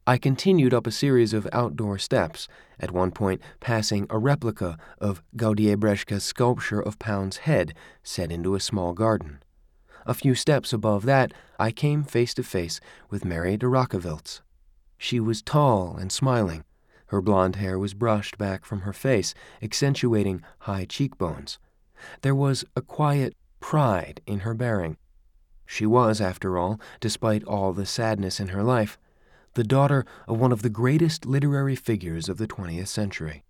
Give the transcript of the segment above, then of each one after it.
I continued up a series of outdoor steps, at one point passing a replica of Gaudier-Brechka's sculpture of Pound's head set into a small garden. A few steps above that, I came face to face with Mary de Rockeviltz. She was tall and smiling. Her blonde hair was brushed back from her face, accentuating high cheekbones. There was a quiet pride in her bearing. She was, after all, despite all the sadness in her life, the daughter of one of the greatest literary figures of the 20th century.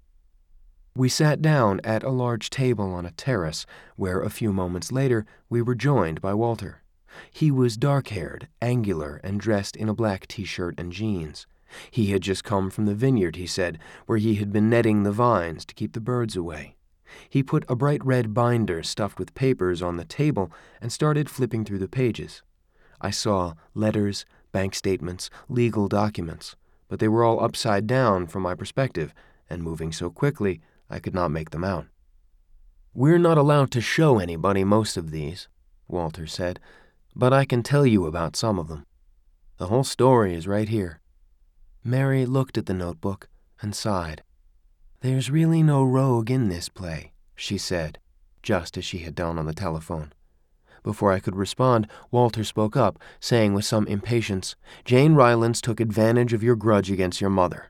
We sat down at a large table on a terrace, where a few moments later we were joined by Walter. He was dark-haired, angular, and dressed in a black t-shirt and jeans. He had just come from the vineyard, he said, where he had been netting the vines to keep the birds away. He put a bright red binder stuffed with papers on the table and started flipping through the pages. I saw letters, bank statements, legal documents, but they were all upside down from my perspective, and moving so quickly I could not make them out. "We're not allowed to show anybody most of these," Walter said, "but I can tell you about some of them. The whole story is right here." Mary looked at the notebook and sighed. "There's really no rogue in this play," she said, just as she had done on the telephone. Before I could respond, Walter spoke up, saying with some impatience, "Jane Rylance took advantage of your grudge against your mother."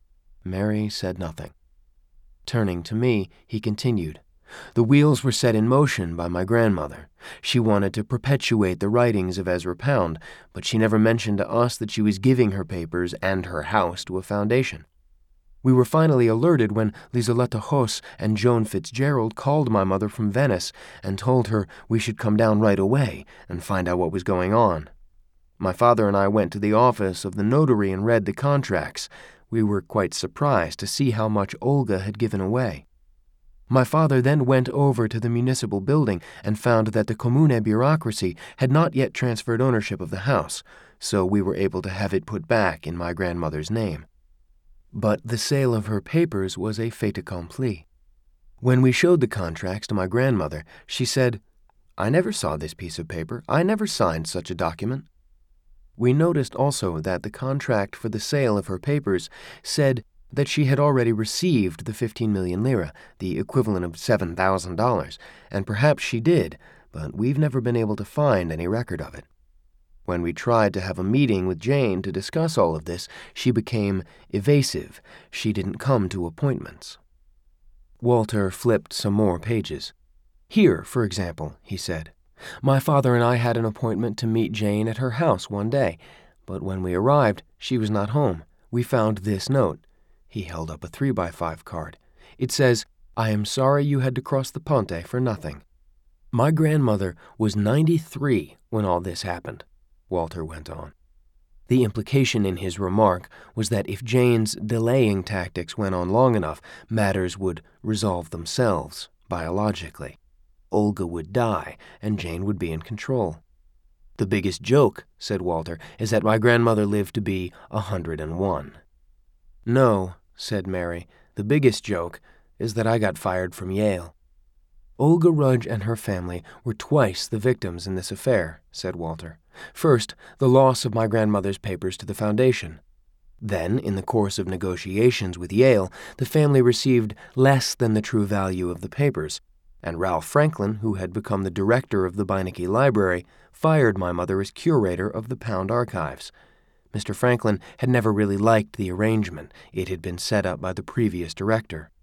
Mary said nothing. Turning to me, he continued, "The wheels were set in motion by my grandmother. She wanted to perpetuate the writings of Ezra Pound, but she never mentioned to us that she was giving her papers and her house to a foundation. We were finally alerted when Liseletta Hoss and Joan Fitzgerald called my mother from Venice and told her we should come down right away and find out what was going on. My father and I went to the office of the notary and read the contracts. We were quite surprised to see how much Olga had given away. My father then went over to the municipal building and found that the Comune bureaucracy had not yet transferred ownership of the house, so we were able to have it put back in my grandmother's name. But the sale of her papers was a fait accompli. When we showed the contracts to my grandmother, she said, "I never saw this piece of paper. I never signed such a document." We noticed also that the contract for the sale of her papers said that she had already received the 15 million lira, the equivalent of $7,000, and perhaps she did, but we've never been able to find any record of it. When we tried to have a meeting with Jane to discuss all of this, she became evasive. She didn't come to appointments. Walter flipped some more pages. "Here, for example," he said. "My father and I had an appointment to meet Jane at her house one day, but when we arrived, she was not home. We found this note." He held up a 3x5 card. It says, "I am sorry you had to cross the Ponte for nothing." "My grandmother was 93 when all this happened," Walter went on. The implication in his remark was that if Jane's delaying tactics went on long enough, matters would resolve themselves, biologically. Olga would die, and Jane would be in control. "The biggest joke," said Walter, "is that my grandmother lived to be 101. "No," said Mary, "the biggest joke is that I got fired from Yale." "Olga Rudge and her family were twice the victims in this affair," said Walter. "First, the loss of my grandmother's papers to the foundation. Then, in the course of negotiations with Yale, the family received less than the true value of the papers, and Ralph Franklin, who had become the director of the Beinecke Library, fired my mother as curator of the Pound archives. Mr. Franklin had never really liked the arrangement. It had been set up by the previous director.